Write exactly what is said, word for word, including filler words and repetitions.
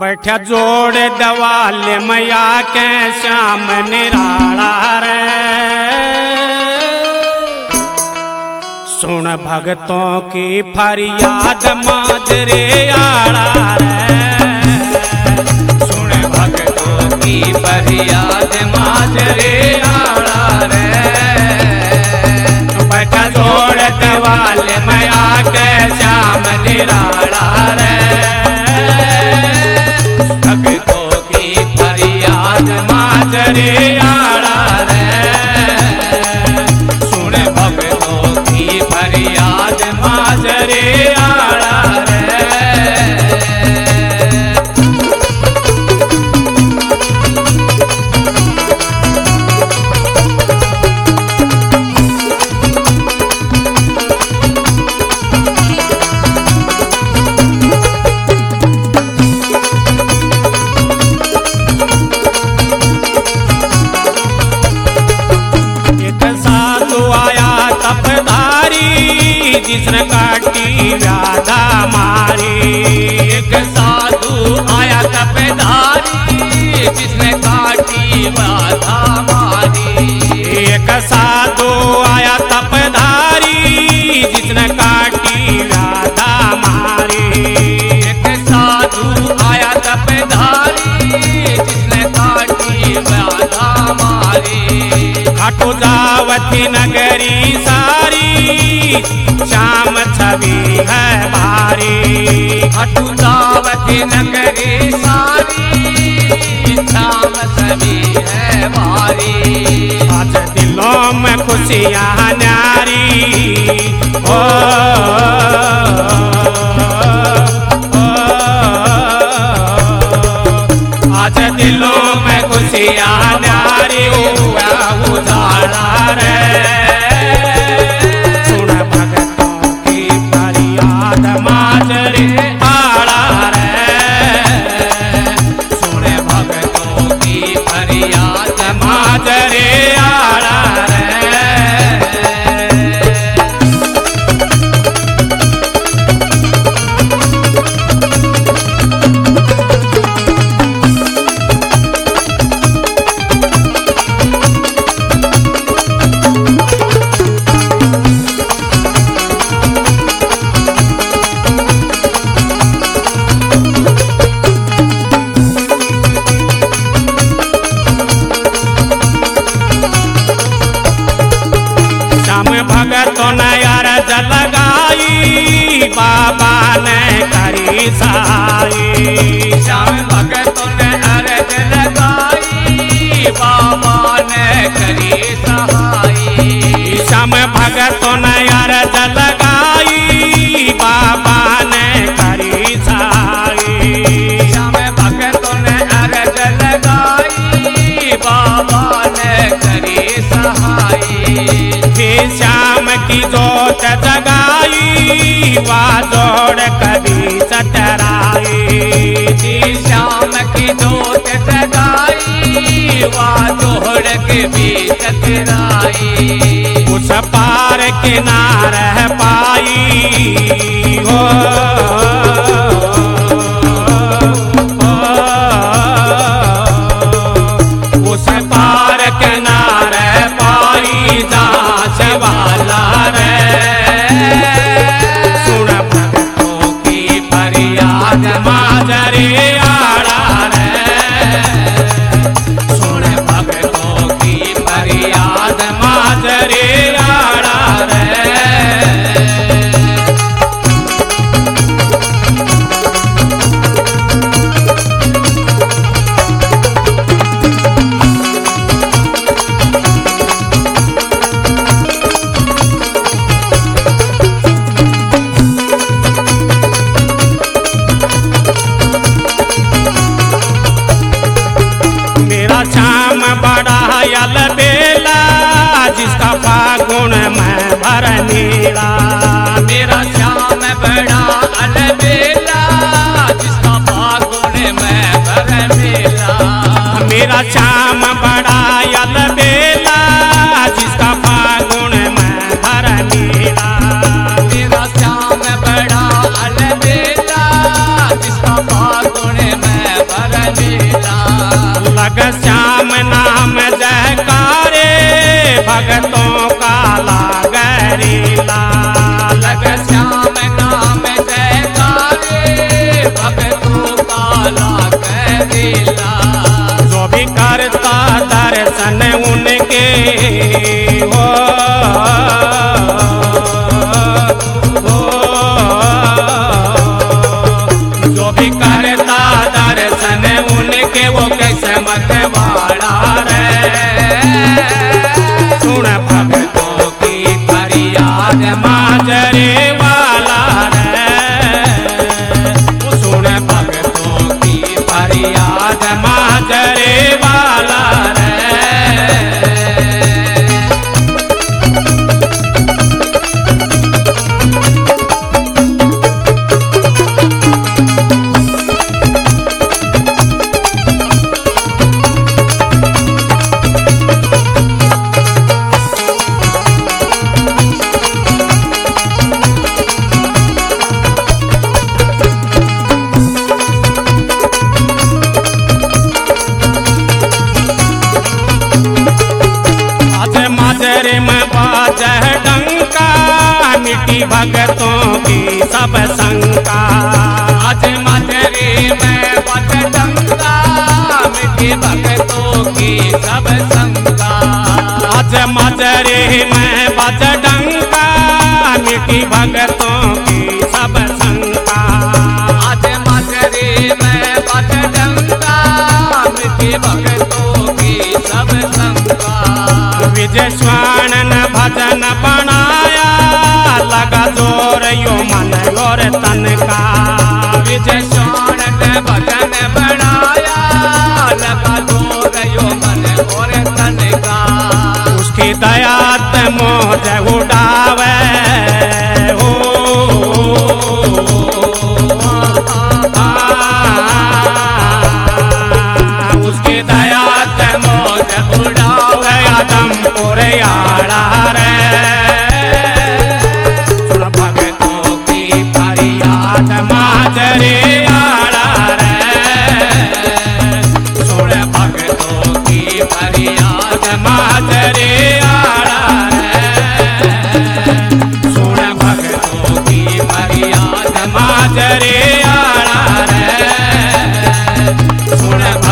बैठा जोड़ दवाल मैया के श्याम निराला रे। सुन भगतों की फरियाद माजरे आड़ा रे। सुन भगतों की फरियाद माजरे आड़ा रे। बैठा जोड़ दवाल मैया के श्याम निराला रे। भगतों की फरियाद माजरे आड़ा रे। सुन भगतों की फरियाद माजरे आड़ा रे। जिसने काटी व्याधा मारी। एक साधु आया तपधारी जिसने काटी व्याधा मारी। एक साधु आया तपधारी जिसने काटी व्याधा मारी। एक साधु आया तपधारी जिसने काटी व्याधा मारी। खाटू जावती नगरी सारी श्याम छवि है भारी। खाटू जावती नगरी सारी श्याम छवि है भारी। आज दिलों में खुशियाँ न्यारी हो, आज दिलों में खुशियाँ न्यारी हुआ उजाला रे। सुन भगतों की फरियाद माजरे आड़ा रे। सुन भगतों की फरियाद माजरे आड़ा रे। भगतों ने अरज लगाई बाबा ने करी सहाई। श्याम भगतों ने अरज लगाई बाबा ने करी सहाई। श्याम भगतों ने अरज लगाई बाबा ने करी सहाई। श्याम भगतों ने अरज लगाई बाबा ने करी सहाई। श्याम की जोत जगाई वा जोड़ कभी सतराई। श्याम की जोत जगाई वा जोड़ के भी सतराई। उस पार किनार पाई हो, उस पार किनार पाई जांच वाला रे। सुन भगतों की फरियाद माजरे आड़ा रे। सुन भगतों की फरियाद माजरे आड़ा रे। श्याम बड़ा यल बेला जिसका फागुन में भर नीला। मेरा श्याम बड़ा अलबेला जिसका फागुन में भर मेला। मेरा श्याम बड़ा यल बेला जिसका फागुन में भर नीला। मेरा श्याम बड़ा अलबेला जिसका फागुन में सब शंका। आज मजरे में बज डंका मिटी भक्तों की सब शंका। आज मजरे में बज डंका मिटी भक्तों की सब शंका। आज मजरे में बज डंका मिटी भक्तों की सब शंका। विजय स्वर्ण भजन बनाया लगा जोर यो मन और तन का। विजय स्वर्ण भजन बनाया लगा जोर यो मन और तन का। उसकी दया ते मोज उड़ावे हो उसकी दया ते मोज उड़ावे आदमपुर आड़ा रे। सुन भगतों की फरियाद माजरे आड़ा रे। सुन भगतों की फरियाद माजरे